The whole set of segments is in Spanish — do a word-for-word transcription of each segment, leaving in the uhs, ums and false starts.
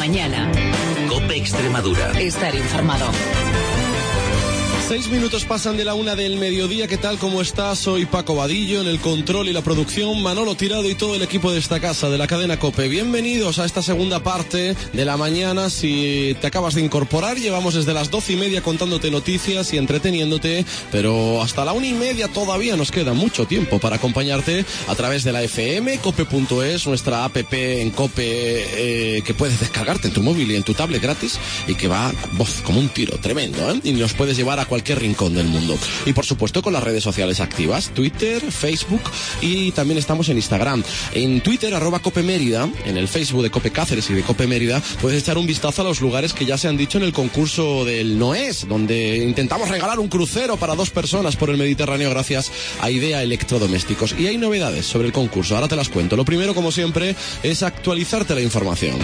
mañana. COPE Extremadura. Estar informado. Seis minutos pasan de la una del mediodía. ¿Qué tal? ¿Cómo estás? Soy Paco Vadillo, en el control y la producción, Manolo Tirado y todo el equipo de esta casa, de la cadena COPE. Bienvenidos a esta segunda parte de la mañana. Si te acabas de incorporar, llevamos desde las doce y media contándote noticias y entreteniéndote, pero hasta la una y media todavía nos queda mucho tiempo para acompañarte a través de la F M, cope punto es, nuestra app en COPE, eh, que puedes descargarte en tu móvil y en tu tablet gratis y que va bof, como un tiro, tremendo, ¿eh? Y nos puedes llevar a cualquier rincón del mundo. Y por supuesto con las redes sociales activas, Twitter, Facebook, y también estamos en Instagram. En Twitter, arroba Cope Mérida, en el Facebook de Cope Cáceres y de Cope Mérida, puedes echar un vistazo a los lugares que ya se han dicho en el concurso del Noes, donde intentamos regalar un crucero para dos personas por el Mediterráneo gracias a Idea Electrodomésticos. Y hay novedades sobre el concurso, ahora te las cuento. Lo primero, como siempre, es actualizarte la información.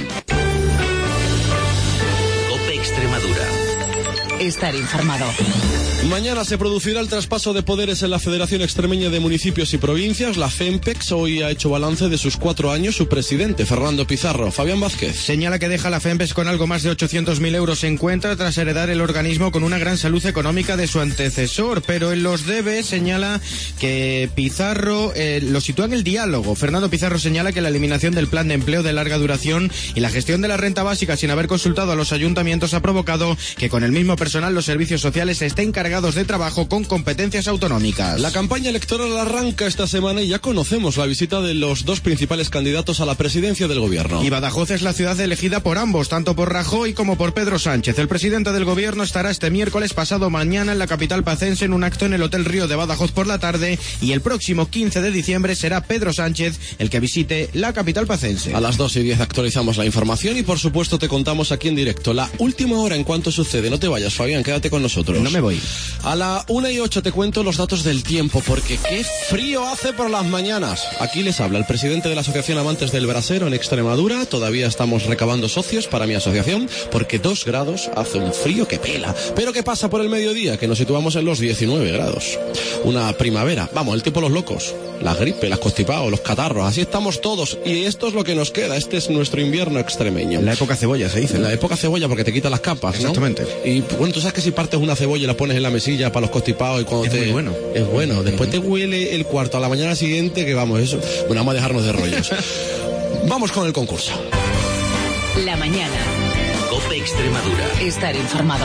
COPE Extremadura. Estar informado. Mañana se producirá el traspaso de poderes en la Federación Extremeña de Municipios y Provincias, la FEMPEX. Hoy ha hecho balance de sus cuatro años su presidente, Fernando Pizarro. Fabián Vázquez. Señala que deja la FEMPEX con algo más de ochocientos mil euros en cuenta tras heredar el organismo con una gran salud económica de su antecesor, pero en los debes señala que Pizarro eh, lo sitúa en el diálogo. Fernando Pizarro señala que la eliminación del plan de empleo de larga duración y la gestión de la renta básica sin haber consultado a los ayuntamientos ha provocado que con el mismo personal los servicios sociales estén cargados de trabajo con competencias autonómicas. La campaña electoral arranca esta semana y ya conocemos la visita de los dos principales candidatos a la presidencia del gobierno. Y Badajoz es la ciudad elegida por ambos, tanto por Rajoy como por Pedro Sánchez. El presidente del gobierno estará este miércoles pasado mañana en la capital pacense en un acto en el Hotel Río de Badajoz por la tarde, y el próximo quince de diciembre será Pedro Sánchez el que visite la capital pacense. A las dos y diez actualizamos la información y por supuesto te contamos aquí en directo la última hora en cuanto sucede. No te vayas, Fabián, quédate con nosotros. No me voy. A la una y ocho te cuento los datos del tiempo, porque qué frío hace por las mañanas. Aquí les habla el presidente de la Asociación Amantes del Brasero en Extremadura. Todavía estamos recabando socios para mi asociación, porque dos grados hace un frío que pela. Pero ¿qué pasa por el mediodía? Que nos situamos en los diecinueve grados. Una primavera. Vamos, el tiempo de los locos. La gripe, las constipados, los catarros. Así estamos todos. Y esto es lo que nos queda. Este es nuestro invierno extremeño. La época cebolla se dice. La época cebolla porque te quita las capas, ¿no? Exactamente. Y bueno, tú sabes que si partes una cebolla y la pones en la mesilla para los constipados y cuando es te... muy bueno. Es bueno. Después te huele el cuarto a la mañana siguiente, que vamos, eso... Bueno, vamos a dejarnos de rollos. Vamos con el concurso. La mañana. COPE Extremadura. Estar informado.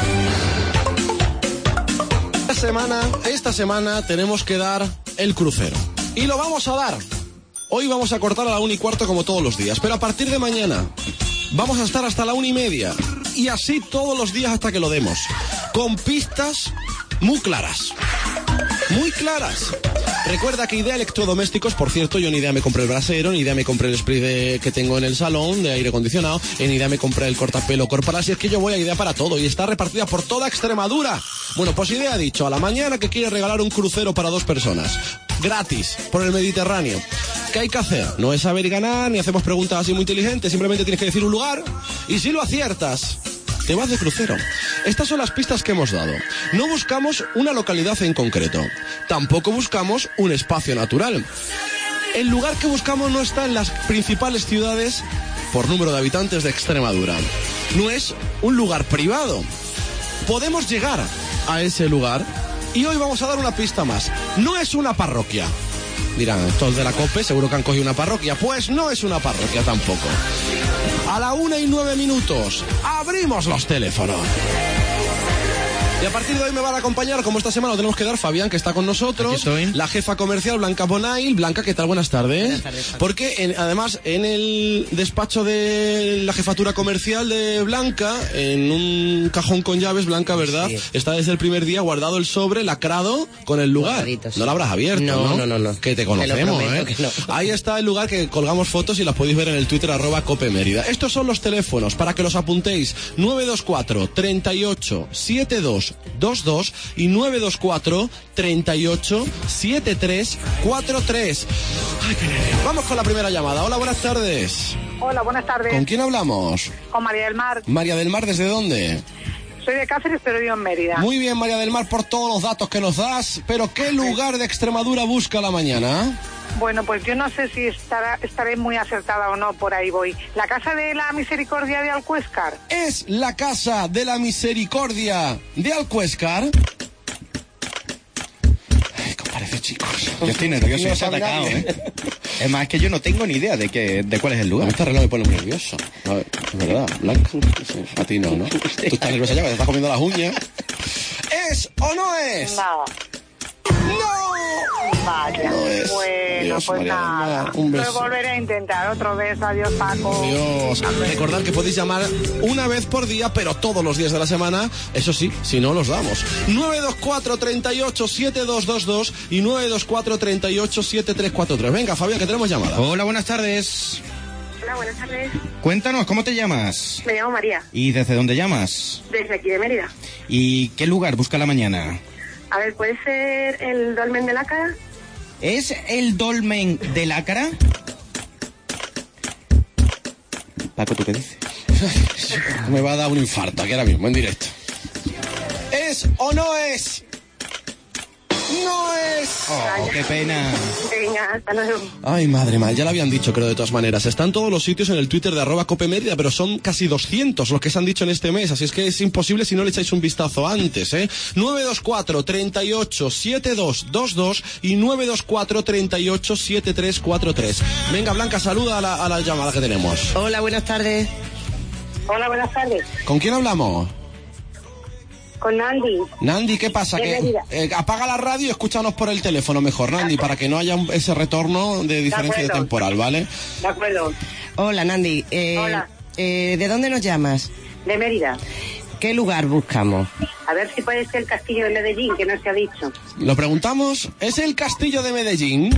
Esta semana, esta semana tenemos que dar el crucero. Y lo vamos a dar. Hoy vamos a cortar a la una y cuarto como todos los días. Pero a partir de mañana vamos a estar hasta la una y media. Y así todos los días hasta que lo demos. Con pistas muy claras. Muy claras. Recuerda que Idea Electrodomésticos, por cierto, yo en Idea me compré el brasero, en Idea me compré el spray de, que tengo en el salón de aire acondicionado, en Idea me compré el cortapelo corporal, si es que yo voy a Idea para todo y está repartida por toda Extremadura. Bueno, pues Idea ha dicho a la mañana que quiere regalar un crucero para dos personas, gratis, por el Mediterráneo. ¿Qué hay que hacer? No es saber y ganar, ni hacemos preguntas así muy inteligentes, simplemente tienes que decir un lugar y si lo aciertas, te vas de crucero. Estas son las pistas que hemos dado. No buscamos una localidad en concreto. Tampoco buscamos un espacio natural. El lugar que buscamos no está en las principales ciudades por número de habitantes de Extremadura. No es un lugar privado. Podemos llegar a ese lugar y hoy vamos a dar una pista más. No es una parroquia. Dirán, estos de la COPE seguro que han cogido una parroquia. Pues no es una parroquia tampoco. A la una y nueve minutos, abrimos los teléfonos. Y a partir de hoy me van a acompañar, como esta semana lo tenemos que dar, Fabián, que está con nosotros. Aquí estoy. La jefa comercial, Blanca Bonail. Blanca, ¿qué tal? Buenas tardes. Buenas tardes, Fabián. Porque en, además en el despacho de la jefatura comercial de Blanca, en un cajón con llaves, Blanca, ¿verdad? Sí. Está desde el primer día guardado el sobre lacrado con el lugar. Guardadito, sí. No lo habrás abierto, ¿no? No, no, no, no. Que te Te lo conocemos, prometo ¿eh? que no. Ahí está el lugar que colgamos fotos y las podéis ver en el Twitter arroba Cope Mérida. Estos son los teléfonos para que los apuntéis: nueve dos cuatro, treinta y ocho, setenta y dos veintidós y nueve dos cuatro, treinta y ocho, setenta y tres cuarenta y tres. Ay, qué nervio. Vamos con la primera llamada. Hola, buenas tardes. Hola, buenas tardes. ¿Con quién hablamos? Con María del Mar. María del Mar, ¿desde dónde? Soy de Cáceres, pero vivo en Mérida. Muy bien, María del Mar, por todos los datos que nos das. Pero ¿qué lugar de Extremadura busca la mañana? Bueno, pues yo no sé si estará, estaré muy acertada o no, por ahí voy. ¿La Casa de la Misericordia de Alcuéscar? Es la Casa de la Misericordia de Alcuéscar. Ay, ¿cómo parece, chicos? Yo estoy nervioso, No estoy sabe atacado, nadie. ¿eh? Es más, que yo no tengo ni idea de que, de cuál es el A mí lugar. este reloj me pone muy nervioso. A ver, es verdad, Blanca. Sí, a ti no, ¿no? Tú estás nerviosa ya, que te estás comiendo las uñas. ¿Es o no es? No. ¡No! Vaya. No es. Bueno, Dios, pues María del nada. Mar, un beso. Lo volveré a intentar. Otro beso. Adiós, Paco. Dios, recordad que podéis llamar una vez por día, pero todos los días de la semana, eso sí, si no los damos. nueve dos cuatro, treinta y ocho, setenta y dos veintidós y nueve dos cuatro, treinta y ocho, setenta y tres cuarenta y tres. Venga, Fabián, que tenemos llamada. Hola, buenas tardes. Hola, buenas tardes. Cuéntanos, ¿cómo te llamas? Me llamo María, ¿Y desde dónde llamas? desde aquí de Mérida. ¿Y qué lugar busca la mañana? A ver, ¿puede ser el dolmen de la cara? ¿Es el dolmen de Lácara? Paco, ¿tú qué dices? Me va a dar un infarto aquí ahora mismo, en directo. ¿Es o no es? ¡No es! Oh, qué pena. Venga, hasta luego. Ay, madre mía, ya lo habían dicho, creo, de todas maneras. Están todos los sitios en el Twitter de arroba Cope Mérida, pero son casi doscientos los que se han dicho en este mes, así es que es imposible si no le echáis un vistazo antes, ¿eh? nueve dos cuatro, treinta y ocho, setenta y dos veintidós y nueve dos cuatro, treinta y ocho, setenta y tres cuarenta y tres. Venga, Blanca, saluda a la, a la llamada que tenemos. Hola, buenas tardes. Hola, buenas tardes. ¿Con quién hablamos? Con Nandi. Nandi, ¿qué pasa? De Que Mérida. eh, apaga la radio y escúchanos por el teléfono mejor, Nandi, para que no haya un- ese retorno de diferencia de acuerdo. temporal, ¿vale? De acuerdo. Hola, Nandi. Eh, Hola. eh, ¿De dónde nos llamas? De Mérida. ¿Qué lugar buscamos? A ver si puede ser el castillo de Medellín, que no se ha dicho. Lo preguntamos, ¿es el castillo de Medellín?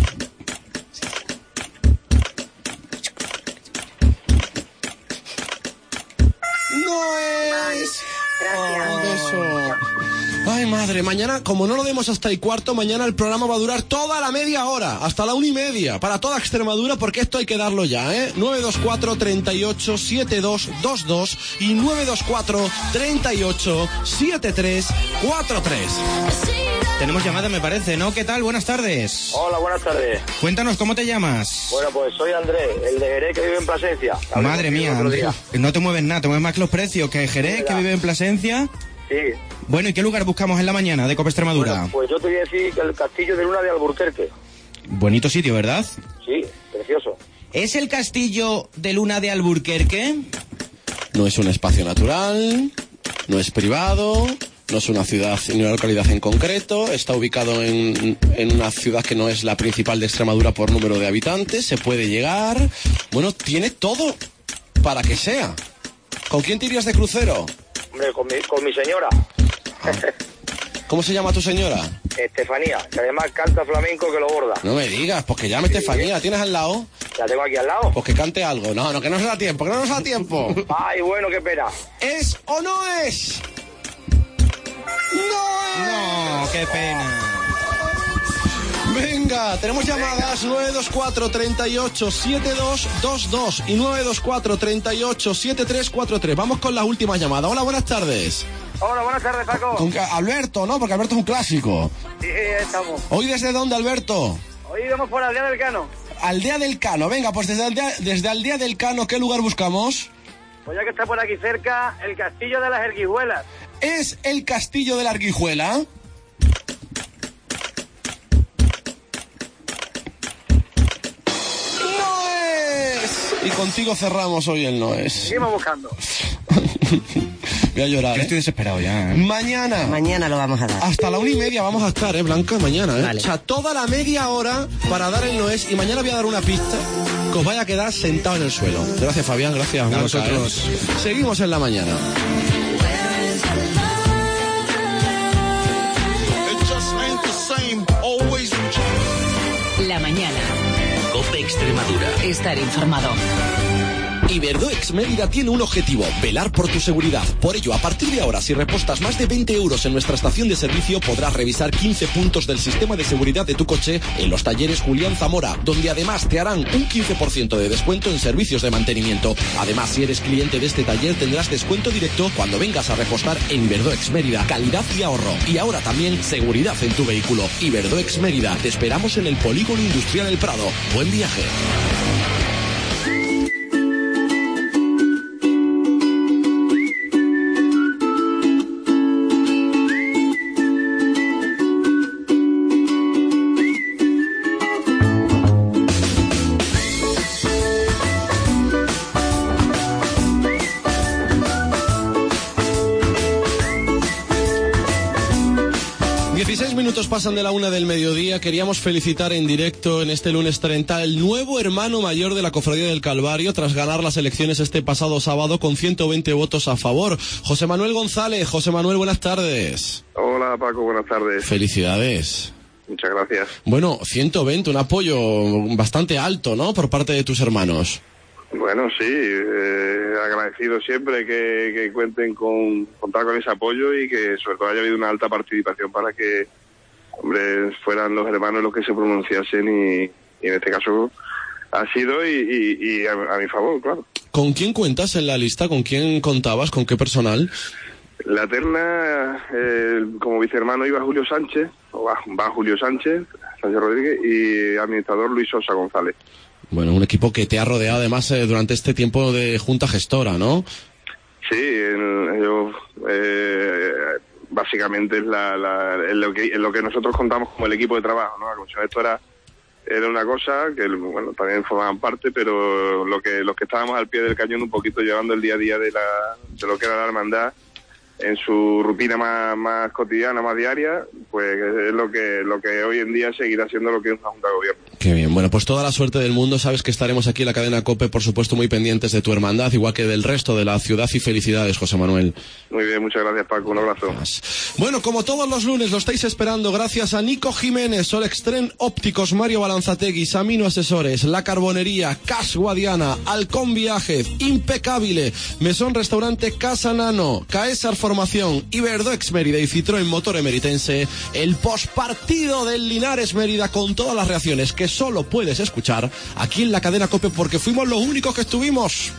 No es. Gracias. Eso. Ay, madre, mañana, como no lo demos hasta y cuarto, mañana el programa va a durar toda la media hora, hasta la una y media, para toda Extremadura, porque esto hay que darlo ya, ¿eh? nueve dos cuatro, treinta y ocho, setenta y dos veintidós y nueve dos cuatro, treinta y ocho, setenta y tres cuarenta y tres. Tenemos llamada, me parece, ¿no? ¿Qué tal? Buenas tardes. Hola, buenas tardes. Cuéntanos, ¿cómo te llamas? Bueno, pues soy Andrés, el de Jerez que vive en Plasencia. Hablé Madre contigo mía, el otro día. no te mueves nada, te mueves más que los precios, que Jerez, que vive en Plasencia. Sí. Bueno, ¿y qué lugar buscamos en la mañana de Copa Extremadura? Bueno, pues yo te voy a decir que el castillo de Luna de Alburquerque. Bonito sitio, ¿verdad? Sí, precioso. ¿Es el castillo de Luna de Alburquerque? No es un espacio natural, no es privado, no es una ciudad ni una localidad en concreto, está ubicado en, en una ciudad que no es la principal de Extremadura por número de habitantes, se puede llegar, bueno, tiene todo para que sea. ¿Con quién te irías de crucero? Hombre, con mi, con mi señora, ¿Cómo se llama tu señora? Estefanía, que además canta flamenco que lo borda. No me digas, pues que llame Estefanía, ¿la tienes al lado? La tengo aquí al lado. Pues que cante algo. No, no, que no nos da tiempo, que no nos da tiempo. Ay, bueno, qué pena. ¿Es o no es? ¡No es! No, qué pena. Venga, tenemos llamadas nueve dos cuatro, treinta y ocho, setenta y dos veintidós y nueve dos cuatro, treinta y ocho, setenta y tres cuarenta y tres. Vamos con las últimas llamadas. Hola, buenas tardes. Hola, buenas tardes, Paco. Con ca- Alberto, ¿no? Porque Alberto es un clásico. Sí, estamos. ¿Hoy desde dónde, Alberto? Hoy vamos por Aldea del Cano. Aldea del Cano. Venga, pues desde Aldea, desde Aldea del Cano, ¿qué lugar buscamos? Pues ya que está por aquí cerca, el castillo de las Erguijuelas. ¿Es el castillo de la Arguijuela? ¡No es! Y contigo cerramos hoy el no es. Seguimos buscando. Voy a llorar, Yo ¿eh? estoy desesperado ya, ¿eh? Mañana. Mañana lo vamos a dar. Hasta la una y media vamos a estar, ¿eh, Blanca? Mañana, ¿eh? Vale. O sea, toda la media hora para dar el no es. Y mañana voy a dar una pista que os vaya a quedar sentado en el suelo. Gracias, Fabián. Gracias, Blanca, vosotros. ¿eh? Seguimos en la mañana. La mañana. Cope Extremadura. Estar informado. Iberdoex Mérida tiene un objetivo, velar por tu seguridad. Por ello, a partir de ahora, si repostas más de veinte euros en nuestra estación de servicio, podrás revisar quince puntos del sistema de seguridad de tu coche en los talleres Julián Zamora, donde además te harán un quince por ciento de descuento en servicios de mantenimiento. Además, si eres cliente de este taller, tendrás descuento directo cuando vengas a repostar en Iberdoex Mérida. Calidad y ahorro. Y ahora también seguridad en tu vehículo. Iberdoex Mérida. Te esperamos en el Polígono Industrial El Prado. Buen viaje. dieciséis minutos pasan de la una del mediodía. Queríamos felicitar en directo en este lunes treinta el nuevo hermano mayor de la Cofradía del Calvario tras ganar las elecciones este pasado sábado con ciento veinte votos a favor. José Manuel González. José Manuel, buenas tardes. Hola Paco, buenas tardes. Felicidades. Muchas gracias. Bueno, ciento veinte, un apoyo bastante alto, ¿no?, por parte de tus hermanos. Bueno, sí, eh, agradecido siempre que, que cuenten con contar con ese apoyo y que sobre todo haya habido una alta participación para que, hombre, fueran los hermanos los que se pronunciasen y, y en este caso ha sido y, y, y a, a mi favor, claro. ¿Con quién cuentas en la lista? ¿Con quién contabas? ¿Con qué personal? La terna, eh, como vicehermano iba Julio Sánchez, o va, va Julio Sánchez, Sánchez Rodríguez, y administrador Luis Sosa González. Bueno, un equipo que te ha rodeado además eh, durante este tiempo de junta gestora, ¿no? Sí, en, yo, eh, básicamente es la, la, en lo que, en lo que nosotros contamos como el equipo de trabajo, ¿no? La comisión gestora era una cosa que, bueno, también formaban parte, pero lo que los que estábamos al pie del cañón un poquito llevando el día a día de, la, de lo que era la hermandad en su rutina más, más cotidiana, más diaria, pues es lo que lo que hoy en día seguirá siendo lo que es una junta de gobierno. Qué bien, bueno, pues toda la suerte del mundo. Sabes que estaremos aquí en la cadena COPE, por supuesto, muy pendientes de tu hermandad, igual que del resto de la ciudad, y felicidades, José Manuel. Muy bien, muchas gracias, Paco, un abrazo. Bueno, como todos los lunes lo estáis esperando, gracias a Nico Jiménez, Solextren Ópticos, Mario Balanzategui, Samino Asesores, La Carbonería, Cas Guadiana, Halcón Viajes, Impecable, Mesón Restaurante Casa Nano, Caesar Formación, Iberdoex Mérida y Citroën Motor Emeritense, el postpartido del Linares Mérida con todas las reacciones que solo puedes escuchar aquí en la cadena COPE, porque fuimos los únicos que estuvimos.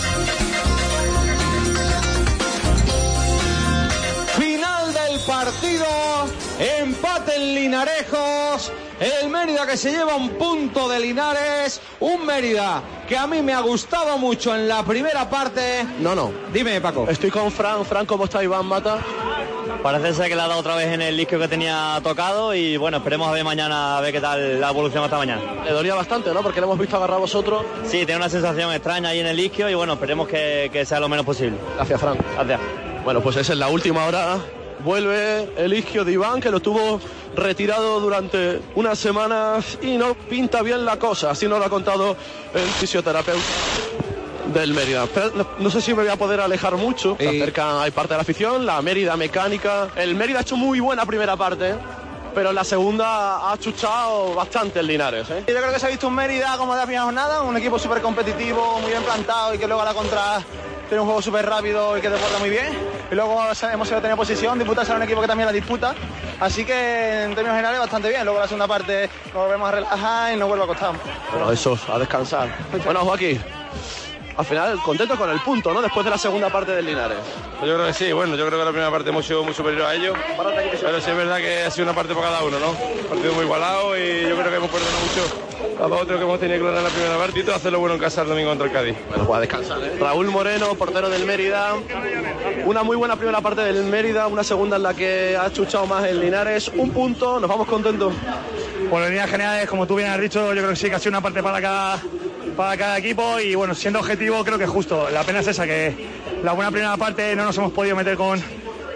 Final del partido, empate en Linarejos, el Mérida que se lleva un punto de Linares, un Mérida que a mí me ha gustado mucho en la primera parte. No, no. Dime, Paco. Estoy con Fran. Fran, ¿cómo está Iván Mata? Parece ser que le ha dado otra vez en el isquio que tenía tocado y bueno, esperemos a ver mañana, a ver qué tal la evolución hasta mañana. Le dolía bastante, ¿no? Porque le hemos visto agarrar a vosotros. Sí, tiene una sensación extraña ahí en el isquio y bueno, esperemos que, que sea lo menos posible. Gracias, Fran. Gracias. Bueno, pues es en la última hora. Vuelve el isquio de Iván, que lo tuvo retirado durante unas semanas y no pinta bien la cosa. Así nos lo ha contado el fisioterapeuta del Mérida. Pero no, no sé si me voy a poder alejar mucho. Se acerca, hay parte de la afición, la Mérida mecánica. El Mérida ha hecho muy buena primera parte, pero en la segunda ha chuchado bastante el Linares, ¿eh? Yo creo que se ha visto un Mérida como de la primera jornada, un equipo súper competitivo, muy bien plantado y que luego a la contra tiene un juego súper rápido y que desborda muy bien. Y luego hemos sabido tener posición, disputarse a un equipo que también la disputa. Así que en términos generales bastante bien. Luego la segunda parte nos volvemos a relajar y nos vuelve a costar. Bueno, eso, a descansar. Bueno, Joaquín, al final contento con el punto, ¿no? Después de la segunda parte del Linares. Pues yo creo que sí, bueno, yo creo que la primera parte hemos sido muy superior a ellos, pero sí es verdad que ha sido una parte para cada uno, ¿no? Un partido muy igualado y yo creo que hemos perdonado mucho a los otros que hemos tenido que lograr en la primera parte y todo hacerlo bueno en casa el domingo contra el Cádiz. Bueno, pues a descansar, ¿eh? Raúl Moreno, portero del Mérida. Una muy buena primera parte del Mérida, una segunda en la que ha chuchado más el Linares. Un punto, nos vamos contentos. Bueno, en líneas generales, como tú bien has dicho, yo creo que sí, que ha sido una parte para cada, para cada equipo y bueno, siendo objetivo creo que es justo. La pena es esa, que la buena primera parte no nos hemos podido meter con,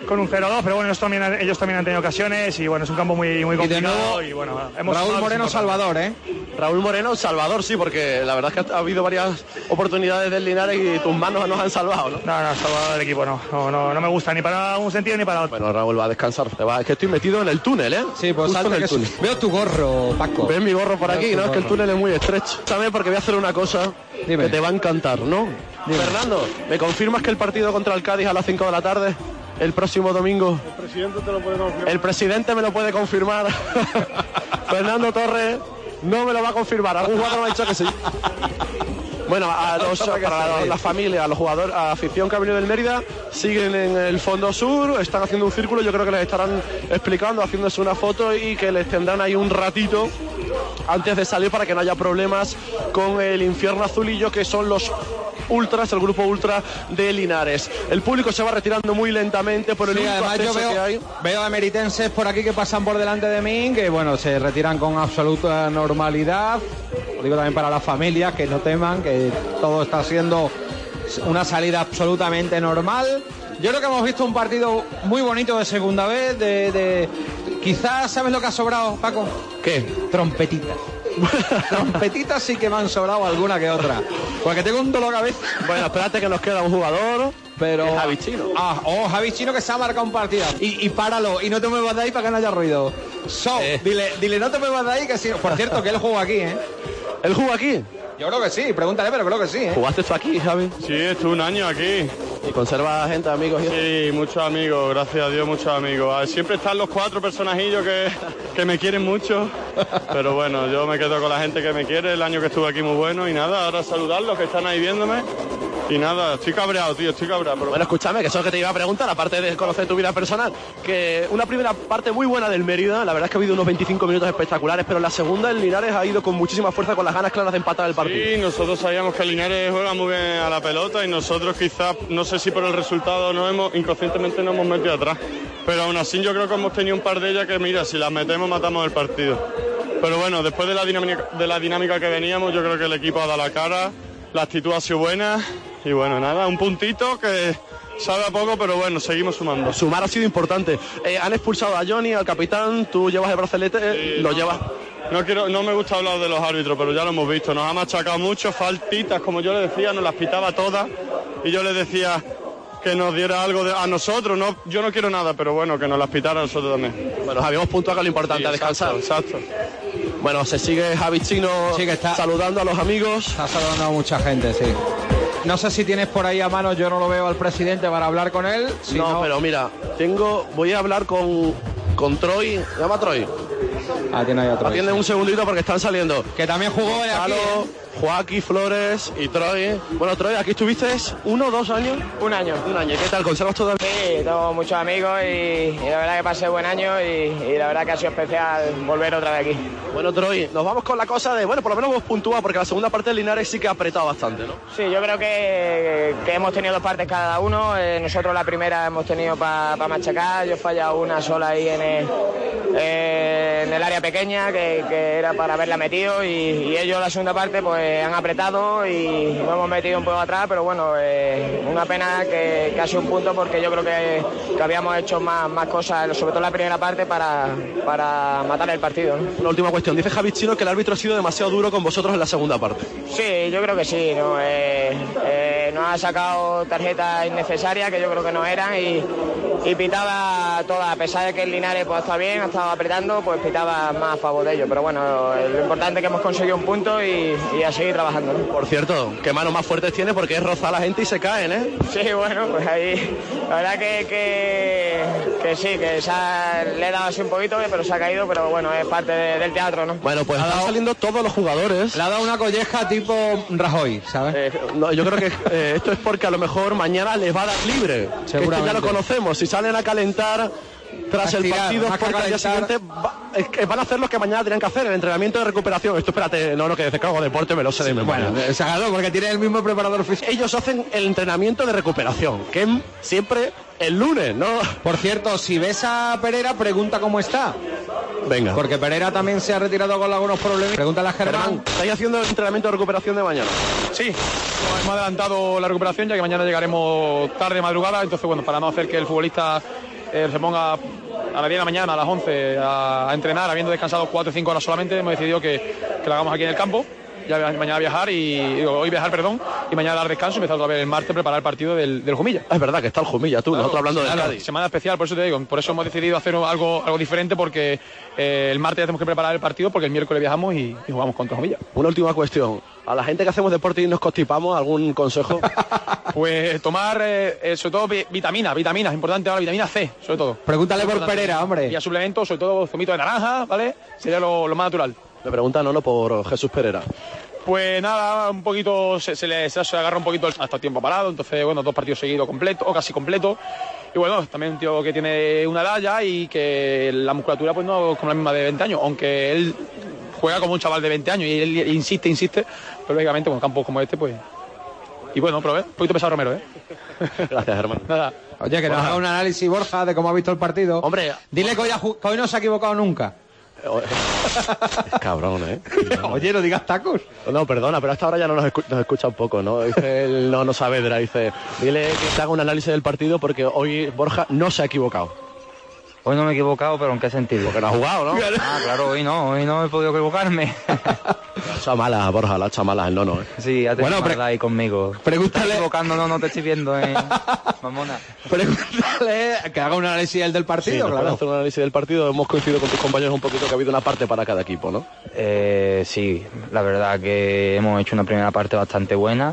con un cero dos, pero bueno, ellos también, ellos también han tenido ocasiones y bueno, es un campo muy, muy complicado. Y, y bueno, hemos Raúl Moreno Salvador, ¿eh? Raúl Moreno Salvador, sí, porque la verdad es que ha habido varias oportunidades del Linares y tus manos nos han salvado, ¿no? No, no, salvador del equipo no, no, no, no me gusta ni para un sentido ni para otro. Bueno, Raúl va a descansar, te va, es que estoy metido en el túnel, ¿eh? Sí, pues Justo salta en el que túnel. su... Veo tu gorro, Paco. ¿Ves mi gorro por Veo aquí? No, gorro. es que el túnel es muy estrecho. ¿Sabes? Porque voy a hacer una cosa Dime. que te va a encantar, ¿no? Dime. Fernando, ¿me confirmas que el partido contra el Cádiz a las cinco de la tarde, el próximo domingo? El presidente te lo puede confirmar. El presidente me lo puede confirmar. Fernando Torres no me lo va a confirmar. Algún jugador me ha dicho que sí. Bueno, a los, para la familia, a los jugadores, a la afición que ha venido del Mérida, siguen en el fondo sur, están haciendo un círculo, yo creo que les estarán explicando, haciéndose una foto y que les tendrán ahí un ratito antes de salir para que no haya problemas con el Infierno Azulillo, que son los ultras, el grupo ultra de Linares. El público se va retirando muy lentamente por el Sí, único además yo acceso veo, que hay. veo a meritenses por aquí que pasan por delante de mí, que bueno, se retiran con absoluta normalidad. Lo digo también para las familias, que no teman, que todo está siendo una salida absolutamente normal. Yo creo que hemos visto un partido muy bonito de segunda vez, de, de... quizás, ¿sabes lo que ha sobrado, Paco? ¿Qué? Trompetitas. Trompetitas sí que me han sobrado alguna que otra. Porque tengo un dolor de cabeza. Bueno, espérate que nos queda un jugador. Pero... Es Javi Chino. Ah, oh, Javi Chino, que se ha marcado un partido. Y, y páralo, y no te muevas de ahí para que no haya ruido. So, Eh. dile, dile, no te muevas de ahí, que si... Por cierto, que él jugó aquí, ¿eh? ¿Él jugó aquí? Yo creo que sí, pregúntale, pero creo que sí, ¿eh? ¿Jugaste tú aquí, Javi? Sí, estuve un año aquí. ¿Y conserva gente, amigos? Y... Sí, muchos amigos, gracias a Dios, muchos amigos. Ah, Siempre están los cuatro personajillos que, que me quieren mucho, pero bueno, yo me quedo con la gente que me quiere. El año que estuve aquí muy bueno y nada, ahora saludarlos que están ahí viéndome. Y nada, estoy cabreado, tío, estoy cabreado. Pero... Bueno, escúchame, que eso es lo que te iba a preguntar, aparte de conocer tu vida personal, que una primera parte muy buena del Mérida, la verdad es que ha habido unos veinticinco minutos espectaculares, pero en la segunda el Linares ha ido con muchísima fuerza, con las ganas claras de empatar el partido. Sí, nosotros sabíamos que el Linares juega muy bien a la pelota y nosotros quizás, no sé si por el resultado no hemos, inconscientemente nos hemos metido atrás, pero aún así yo creo que hemos tenido un par de ellas que mira, si las metemos matamos el partido. Pero bueno, después de la dinámica, de la dinámica que veníamos, yo creo que el equipo ha dado la cara, la actitud ha sido buena y bueno, nada, un puntito que sabe a poco, pero bueno, seguimos sumando. Sumar ha sido importante. Eh, han expulsado a Johnny, al capitán, tú llevas el brazalete, Sí, lo no, llevas... No quiero, no me gusta hablar de los árbitros, pero ya lo hemos visto. Nos ha machacado mucho, faltitas, como yo le decía, nos las pitaba todas y yo le decía que nos diera algo de, a nosotros. No, yo no quiero nada, pero bueno, que nos las pitara a nosotros también. Bueno, habíamos puntuado que lo importante Sí, a descansar. Exacto, exacto. Bueno, se sigue Javi Chino Sí, que está- saludando a los amigos. Está saludando a mucha gente, sí. No sé si tienes por ahí a mano, yo no lo veo al presidente para hablar con él. Si no, no, pero mira, tengo, voy a hablar con, con Troy. Llama a Troy. Ah, tiene ahí otro. Atiende un segundito porque están saliendo. Que también jugó de aquí, Gonzalo, ¿eh? Joaquín Flores y Troy. Bueno, Troy, aquí estuviste uno, dos años. Un año. Un año. ¿Qué tal? ¿Conservas todavía? Sí, tengo muchos amigos y, y la verdad que pasé buen año y, y la verdad que ha sido especial volver otra vez aquí. Bueno, Troy, nos vamos con la cosa de, bueno, por lo menos hemos puntuado porque la segunda parte del Linares sí que ha apretado bastante, ¿no? Sí, yo creo que, que hemos tenido dos partes cada uno. Eh, nosotros la primera hemos tenido para pa machacar, yo he fallado una sola ahí en el, eh, en el área pequeña que, que era para haberla metido y, y ellos la segunda parte pues han apretado y nos hemos metido un poco atrás, pero bueno, eh, una pena que, que ha sido un punto porque yo creo que, que habíamos hecho más, más cosas, sobre todo en la primera parte, para, para matar el partido, ¿no? Una última cuestión. Dice Javi Chino que el árbitro ha sido demasiado duro con vosotros en la segunda parte. Sí, yo creo que sí, ¿no? Eh, eh, nos ha sacado tarjetas innecesarias que yo creo que no eran y, y pitaba todas, a pesar de que el Linares pues está bien, ha estado apretando, pues pitaba más a favor de ellos, pero bueno, lo importante es que hemos conseguido un punto y, y a seguir trabajando, ¿no? Por cierto, qué manos más fuertes tiene porque es rozar a la gente y se caen, ¿eh? Sí, bueno, pues ahí, la verdad que, que, que sí, que se ha, le he dado así un poquito, pero se ha caído, pero bueno, es parte de, del teatro, ¿no? Bueno, pues están saliendo todos los jugadores. Le ha dado una colleja tipo Rajoy, ¿sabes? Eh, no, yo creo que eh, esto es porque a lo mejor mañana les va a dar libre. Que esto ya lo conocemos. Si salen a calentar tras A el estirar, partido es más que porque al día calentar. siguiente va- es que van a hacer lo que mañana tienen que hacer, el entrenamiento de recuperación. Esto, espérate, no, no, que desde que hago deporte me lo sé de memoria. Bueno, se agarró porque tiene el mismo preparador físico. Ellos hacen el entrenamiento de recuperación, que es siempre el lunes, ¿no? Por cierto, si ves a Pereira, pregunta cómo está. Venga. Porque Pereira también se ha retirado con algunos problemas. Pregúntale a Germán. Germán, ¿estáis haciendo el entrenamiento de recuperación de mañana? Sí, hemos adelantado la recuperación ya que mañana llegaremos tarde madrugada, entonces bueno, para no hacer que el futbolista eh, se ponga a las diez de la mañana, a las once, a, a entrenar, habiendo descansado cuatro o cinco horas solamente, hemos decidido que, que lo hagamos aquí en el campo. Ya mañana viajar y hoy viajar, perdón, y mañana dar descanso y empezar otra vez el martes preparar el partido del, del Jumilla. Es verdad que está el Jumilla, tú, claro, nosotros hablando del Cádiz. Semana especial, por eso te digo, por eso hemos decidido hacer algo, algo diferente, porque eh, el martes ya tenemos que preparar el partido porque el miércoles viajamos y, y jugamos contra Jumilla. Una última cuestión, a la gente que hacemos deporte y nos constipamos, ¿algún consejo? Pues tomar, eh, eh, sobre todo, vitaminas, vitaminas, importante ahora, vitamina C, sobre todo. Pregúntale por Pereira, hombre. Y a suplementos, sobre todo zumito de naranja, ¿vale? Sería lo, lo más natural. Me pregunta Nolo por Jesús Pereira. Pues nada, un poquito, se, se le se agarra un poquito hasta el tiempo parado, entonces, bueno, dos partidos seguidos completos, o casi completos. Y bueno, también un tío que tiene una edad ya y que la musculatura pues no es como la misma de veinte años, aunque él juega como un chaval de veinte años y él insiste, insiste, pero lógicamente con campos como este, pues... Y bueno, pero, ¿eh? Un poquito pesado Romero, ¿eh? Gracias, hermano. Nada. Oye, que nos haga un análisis, Borja, de cómo ha visto el partido. Hombre... Dile que hoy, ha, que hoy no se ha equivocado nunca. Es cabrón, ¿eh? Oye, no digas tacos. No, perdona, pero hasta ahora ya no nos, escu nos escucha un poco, ¿no? Dice el no, no Saavedra, dice, dile que te haga un análisis del partido porque hoy Borja no se ha equivocado. Hoy no me he equivocado, pero ¿en qué sentido? Porque no has jugado, ¿no? Ah, claro, hoy no, hoy no he podido equivocarme. La ha hecho malas, Borja, la ha hecho malas el nono, ¿eh? Sí, ha tenido bueno, maldad ahí conmigo. Pregúntale... Estás equivocando, no, no te estoy viendo, eh, mamona. Pregúntale que haga un análisis del partido, sí, claro. hacer un análisis del partido, hemos coincidido con tus compañeros un poquito que ha habido una parte para cada equipo, ¿no? Eh, sí, la verdad que hemos hecho una primera parte bastante buena,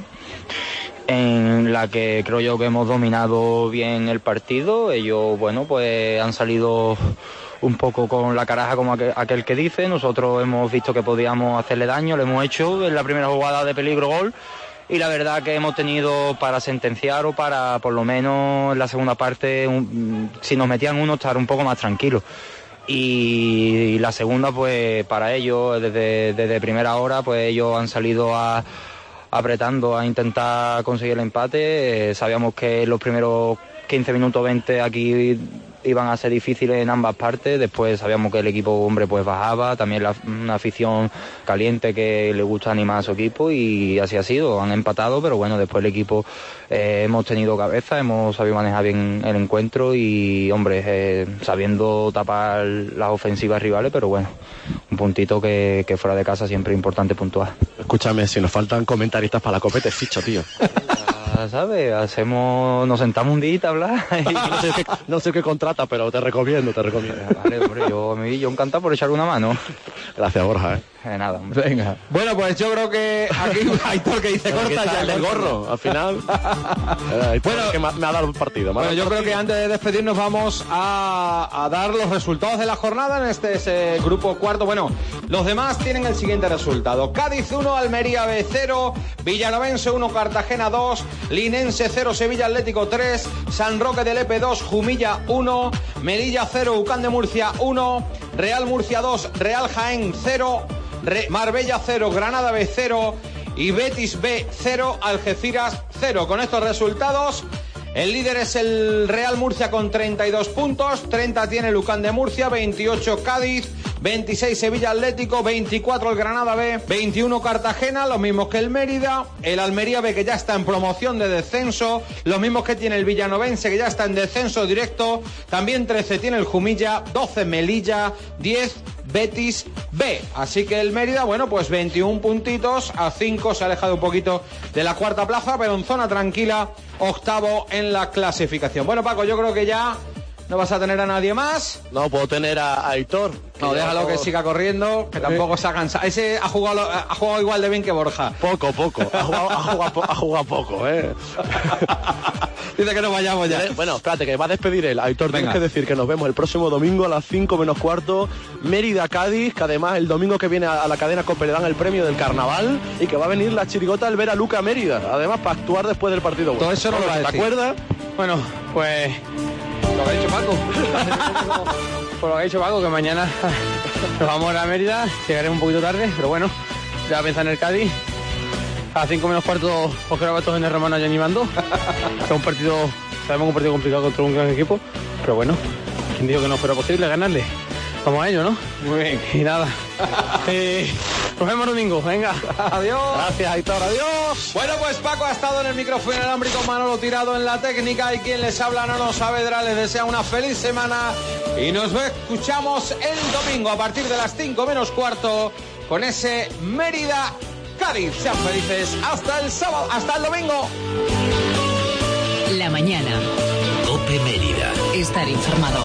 en la que creo yo que hemos dominado bien el partido. Ellos, bueno, pues han salido un poco con la caraja como aquel, aquel que dice. Nosotros hemos visto que podíamos hacerle daño, le hemos hecho en la primera jugada de peligro gol, y la verdad que hemos tenido para sentenciar o para, por lo menos en la segunda parte, un, si nos metían uno, estar un poco más tranquilos. Y, y la segunda, pues para ellos, desde, desde primera hora, pues ellos han salido a apretando a intentar conseguir el empate. Eh, sabíamos que los primeros quince minutos, veinte aquí iban a ser difíciles en ambas partes. Después sabíamos que el equipo, hombre, pues bajaba. También la, una afición caliente que le gusta animar a su equipo, y así ha sido. Han empatado, pero bueno, después el equipo eh, hemos tenido cabeza, hemos sabido manejar bien el encuentro y, hombre, eh, sabiendo tapar las ofensivas rivales, pero bueno, un puntito que, que fuera de casa siempre es importante puntuar. Escúchame, si nos faltan comentaristas para la copa, te ficho, tío. ¿Sabes? Hacemos, nos sentamos un día a hablar. Y... no, sé qué, no sé qué contrata, pero te recomiendo, te recomiendo. Vale, hombre, yo, a mí, yo encantado por echar una mano. Gracias, Borja, ¿eh? De nada, hombre. Venga. Bueno, pues yo creo que aquí hay todo el que dice corta ya el del gorro, al final. Bueno, que me ha dado el partido. Bueno, yo creo que antes de despedirnos vamos a, a dar los resultados de la jornada en este ese grupo cuarto. Bueno, los demás tienen el siguiente resultado: Cádiz uno, Almería B cero, Villanovense uno, Cartagena dos, Linense cero, Sevilla Atlético tres, San Roque de Lepe dos, Jumilla uno, Melilla cero, Ucán de Murcia uno, Real Murcia dos, Real Jaén cero, Re Marbella cero, Granada B cero y Betis B cero, Algeciras cero. Con estos resultados, el líder es el Real Murcia con treinta y dos puntos, treinta tiene el Ucán de Murcia, veintiocho Cádiz, veintiséis Sevilla Atlético, veinticuatro el Granada B, veintiuno Cartagena, los mismos que el Mérida, el Almería B, que ya está en promoción de descenso, los mismos que tiene el Villanovense, que ya está en descenso directo, también trece tiene el Jumilla, doce Melilla, diez Betis B. Así que el Mérida, bueno, pues veintiún puntitos, a cinco se ha alejado un poquito de la cuarta plaza, pero en zona tranquila, octavo en la clasificación. Bueno, Paco, yo creo que ya no vas a tener a nadie más. No, puedo tener a Aitor. No, déjalo que siga corriendo, que tampoco se ha cansado. Ese ha jugado, ha jugado igual de bien que Borja. Poco, poco. Ha jugado, ha jugado, ha jugado poco, ¿eh? Dice que nos vayamos ya. Bueno, espérate, que va a despedir él. Aitor, tienes que decir que nos vemos el próximo domingo a las cinco menos cuarto, Mérida-Cádiz, que además el domingo que viene a la cadena COPE le dan el premio del carnaval y que va a venir la chirigota al ver a Luca Mérida, además para actuar después del partido. Todo eso no lo va a decir. ¿Te acuerdas? Bueno, pues lo que ha dicho Paco. Por lo que ha dicho Paco, que mañana nos vamos a la Mérida, llegaremos un poquito tarde, pero bueno, ya pensar en el Cádiz. A las cinco menos cuarto, os creo que estos en el Romano ya animando. Es un partido, sabemos un partido complicado contra un gran equipo, pero bueno, ¿quién dijo que no fuera posible ganarle? Vamos a ello, ¿no? Muy bien. Y nada, eh, Nos vemos domingo, venga. Adiós. Gracias, Aitor, adiós. Bueno, pues Paco ha estado en el micrófono inalámbrico, Manolo Tirado en la técnica y quien les habla, Nono Saavedra, les desea una feliz semana y nos escuchamos el domingo a partir de las cinco menos cuarto con ese Mérida Cádiz. Sean felices hasta el sábado, hasta el domingo. La mañana. COPE Mérida. Estar informado.